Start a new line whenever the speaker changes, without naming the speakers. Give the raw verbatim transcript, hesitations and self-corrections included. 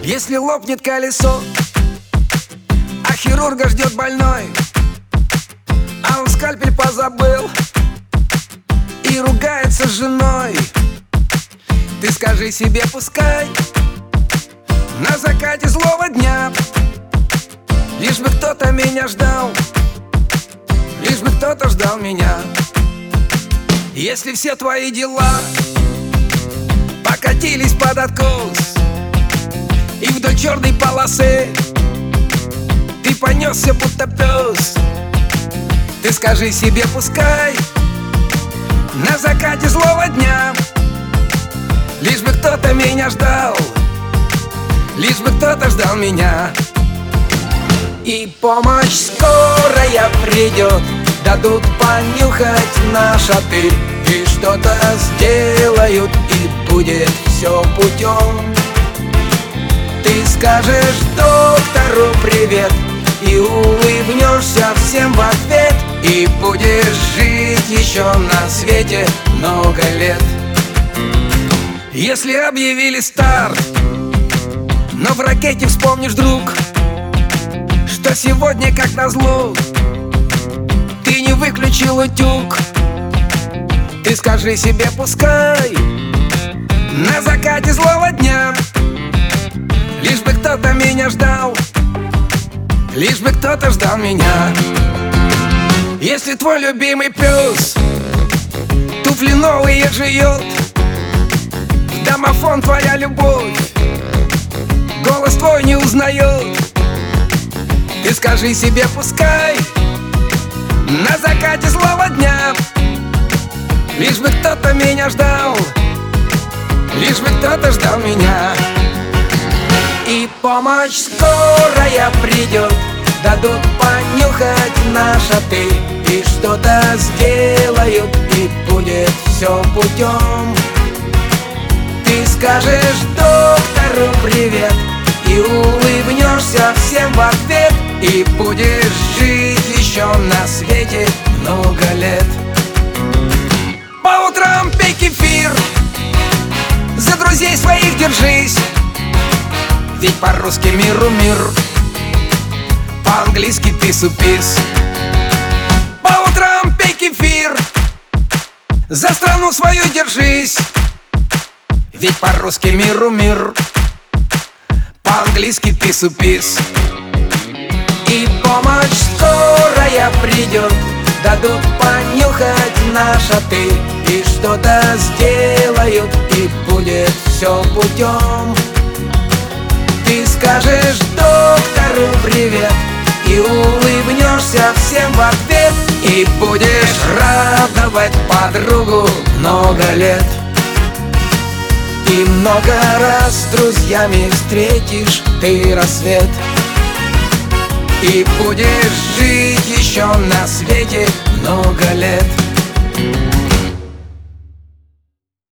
Если лопнет колесо, а хирурга ждет больной, а он скальпель позабыл и ругается с женой, ты скажи себе: пускай на закате злого дня лишь бы кто-то меня ждал, лишь бы кто-то ждал меня. Если все твои дела покатились под откос и вдоль черной полосы ты понесся будто пес, ты скажи себе: пускай на закате злого дня лишь бы кто-то меня ждал, лишь бы кто-то ждал меня. И помощь скорая придет, дадут понюхать на шатырь, и что-то сделают, и будет все путем. Ты скажешь доктору привет и улыбнешься всем в ответ, и будешь жить еще на свете много лет. Если объявили старт, но в ракете вспомнишь, друг, что сегодня, как назло, ты не выключил утюг, ты скажи себе: пускай на закате злого дня лишь бы кто-то меня ждал, лишь бы кто-то ждал меня. Если твой любимый пес туфли новые жует, в домофон твоя любовь голос твой не узнает, ты скажи себе: пускай на закате злого дня лишь бы кто-то меня ждал, лишь бы кто-то ждал меня. И помощь скорая придет, дадут понюхать на шатырь, и что-то сделают, и будет все путем. Ты скажешь доктору привет и улыбнешься всем в ответ, и будешь жить еще на свете много лет. По утрам пей кефир, за друзей своих держись, ведь по-русски миру мир, по-английски пису-пис. По утрам пей кефир, за страну свою держись, ведь по-русски миру мир, по-английски пису-пис. И помощь скорая придет, дадут понюхать на шатырь, и что-то сделают, и будет все путем. Ты скажешь доктору привет и улыбнешься всем в ответ, и будешь радовать подругу много лет. И много раз с друзьями встретишь ты рассвет, и будешь жить еще на свете много лет.